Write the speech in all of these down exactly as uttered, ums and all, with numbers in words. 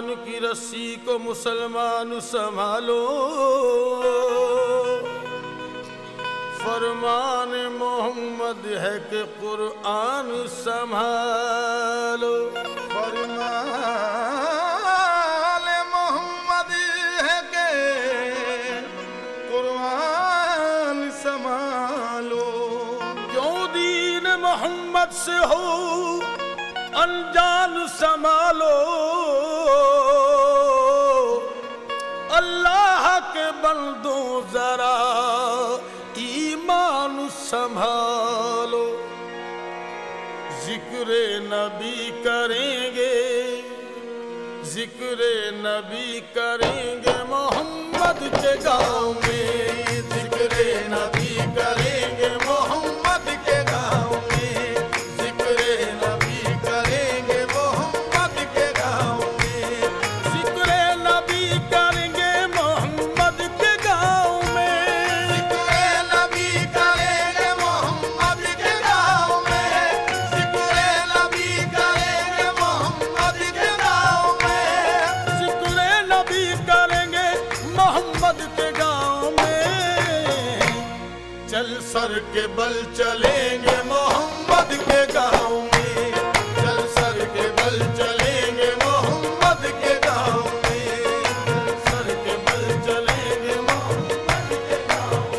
ईमान की रस्सी को मुसलमान संभालो, फरमान मोहम्मद है कि कुरान संभालो। फरमान मोहम्मद है कि कुरान संभालो। क्यों दीन मोहम्मद से हो अनजान संभालो, अल्लाह के बंदो जरा ईमान संभालो। जिक्र नबी करेंगे, जिक्र नबी करेंगे मोहम्मद के गाँव में, जिक्र नबी करेंगे मोहम्मद के गाँव में, जिक्र नबी करेंगे मोहम्मद के गाँव में, जिक्र नबी करेंगे मोहम्मद के गाँव में, जिक्र नबी करेंगे मोहम्मद के गाँव में, जिक्र नबी करेंगे मोहम्मद के गाँव में, जिक्र नबी करेंगे मोहम्मद के गाँव में। चल सर के बल चलेंगे मोहम्मद के गाँव में, चल सर के बल चलेंगे मोहम्मद के गाँव में, चल सर के बल चलेंगे मोहम्मद के गाँव में।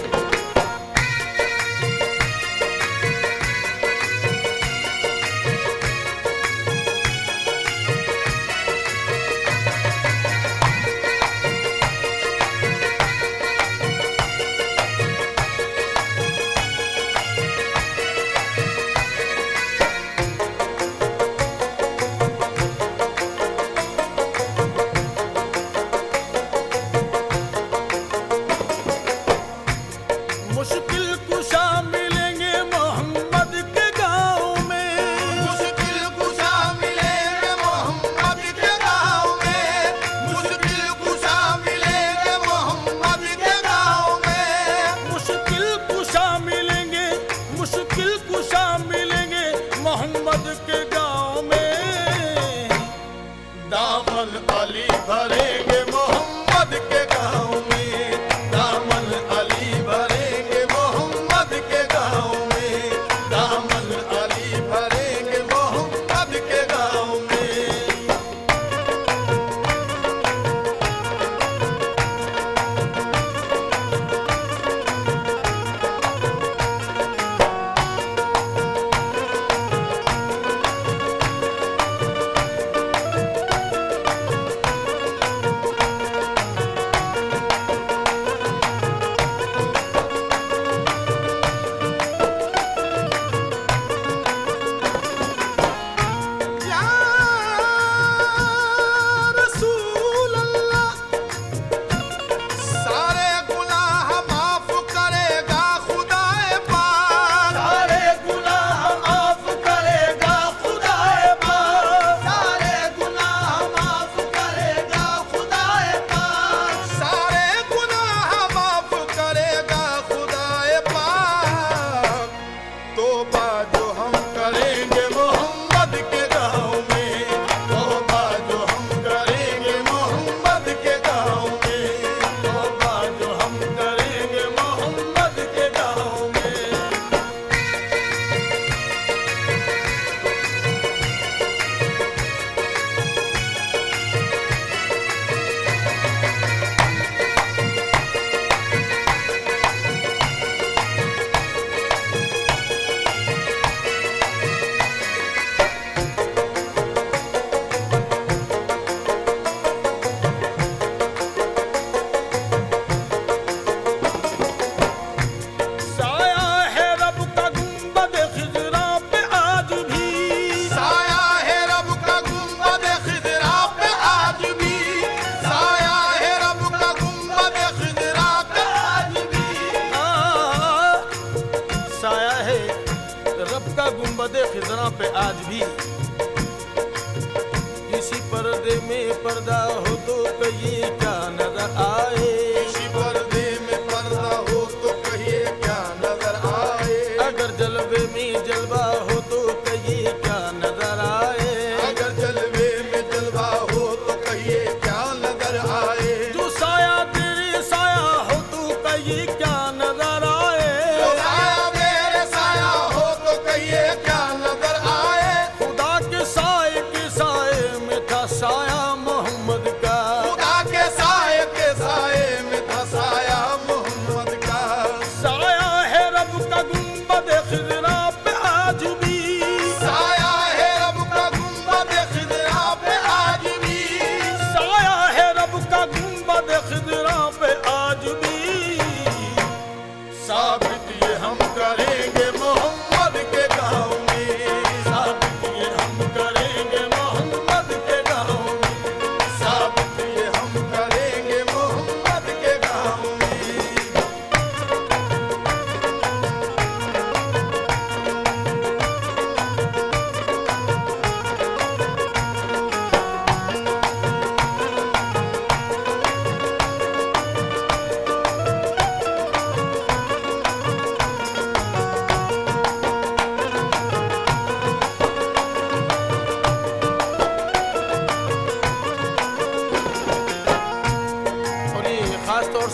मुश्किल कुशा मिलेंगे मोहम्मद के गाँव में, मुश्किल कुशा मिलेंगे मोहम्मद के गाँव में, मुश्किल कुशा मिलेंगे मोहम्मद के गाँव में, मुश्किल कुशा मिलेंगे, मुश्किल कुशा मिलेंगे मोहम्मद के गाँव में। दामन अली भरेंगे मोहम्मद के गाँव में, दामन अली भरेंगे मोहम्मद के गाँव में, दामन अली भरेंगे मोहम्मद के गाँव में। या रसूल अल्लाह, सारे गुनाह माफ करेगा खुदाए पाक, सारे गुनाह माफ करेगा खुदाए पाक, सारे गुनाह माफ करेगा खुदाए पाक, सारे गुनाह माफ करेगा खुदाए पाक। तौबा जो हम करेंगे मोहम्मद के गाँव में, तौबा जो हम करेंगे मोहम्मद के गाँव में, तौबा जो हम करेंगे मोहम्मद के गाँव में। साया है रब का गुंबद खिजरा पे आज भी, साया है रब का गुंबद खिजरा पे आज भी, साया है रब का गुंबद खिजरा पे आज भी, आ, साया है रब का गुंबद खिजरा पे आज भी। किसी पर्दे में पर्दा हो तो कहिए क्या नजर आए, किसी पर्दे में पर्दा हो तो कहिए क्या नजर आए, अगर जलवे में जलवा हो तो कहिए क्या नजर आए, अगर जलवे में जलवा हो तो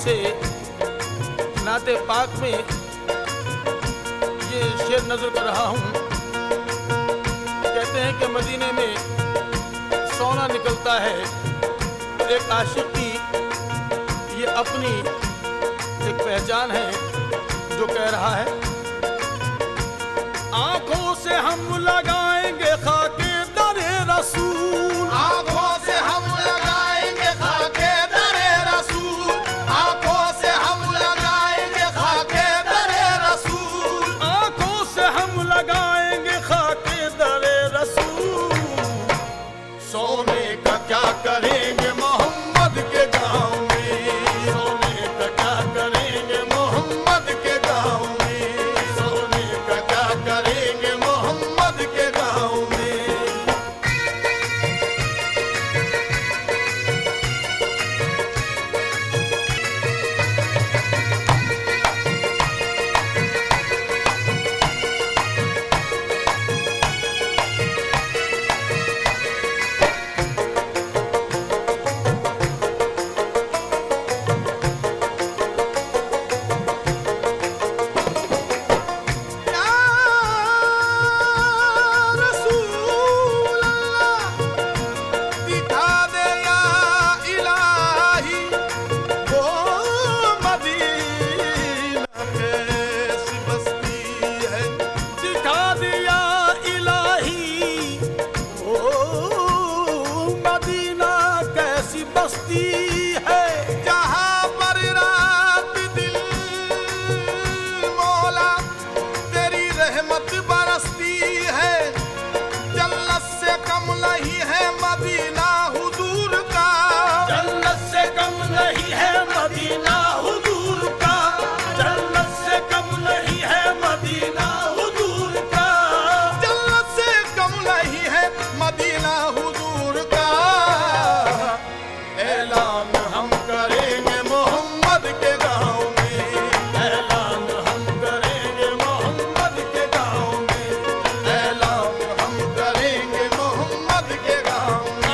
से नाते पाक में ये शेर नजर कर रहा हूँ। कहते हैं कि मदीने में सोना निकलता है। एक आशिक की ये अपनी एक पहचान है जो कह रहा है, आंखों से हम लगाएंगे खाके दरे रसूल, आंखों से हम लगाएंगे खाके दरे रसूल, आंखों से हम लगाएंगे खाके दरे रसूल, आंखों से हम लगाएंगे खाके दरे रसूल। सोने का क्या करेंगे मोहम्मद के गांव में, सोने का क्या करेंगे मोहम्मद के गांव में, सोने का क्या करेंगे मोहम्मद के गांव में। बस्ती है जहाँ पर रात दिन मौला तेरी रहमत बरसती है, जन्नत से कम नहीं है मदीना हुजूर का, जन्नत से कम नहीं है मदीना हुजूर का, जन्नत से कम नहीं है मदीना हुजूर का, जन्नत से कम नहीं है मदीना हुजूर का। ऐलान हम करेंगे मोहम्मद के गांव में, ऐलान हम करेंगे मोहम्मद के गांव में, ऐलान हम करेंगे मोहम्मद के गांव में।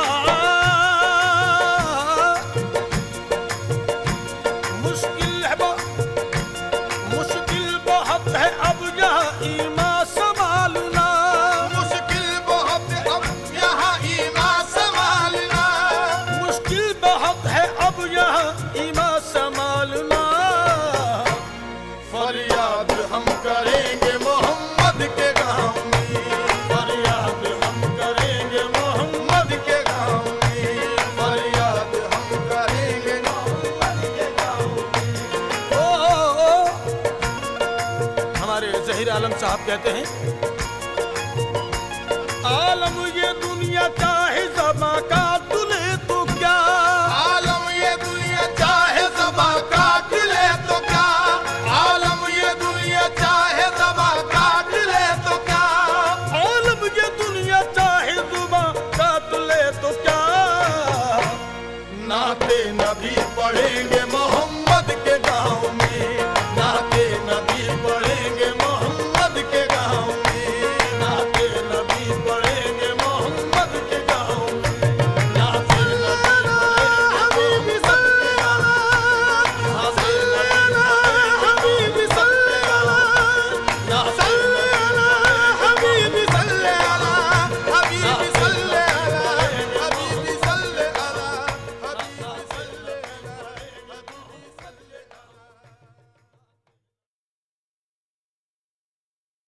मुश्किल है मुश्किल बहुत है अब यहाँ ईमान संभालना, मुश्किल बहुत अब यहाँ ईमान संभालना, मुश्किल बहुत है अब यहाँ ईमान संभालना। फरियाद हम करेंगे मोहम्मद के गांव में, फरियाद हम करेंगे मोहम्मद के गांव में, फरियाद हम करेंगे मोहम्मद के गांव में। ओ, ओ, ओ, हमारे जहीर आलम साहब कहते हैं, आलम ये दुनिया चाहे ज़मा का दुले तो क्या, आलम ये दुनिया चाहे ज़बा काट ले तो क्या, आलम ये दुनिया चाहे ज़बा काट ले तो क्या, आलम ये दुनिया चाहे ज़ुबा का दुले तो क्या, नाते नबी पढ़ेंगे मोहम्मद